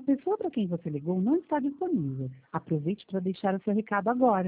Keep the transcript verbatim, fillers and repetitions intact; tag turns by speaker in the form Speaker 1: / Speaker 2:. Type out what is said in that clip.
Speaker 1: pessoa para quem você ligou não está disponível. Aproveite para deixar o seu recado agora.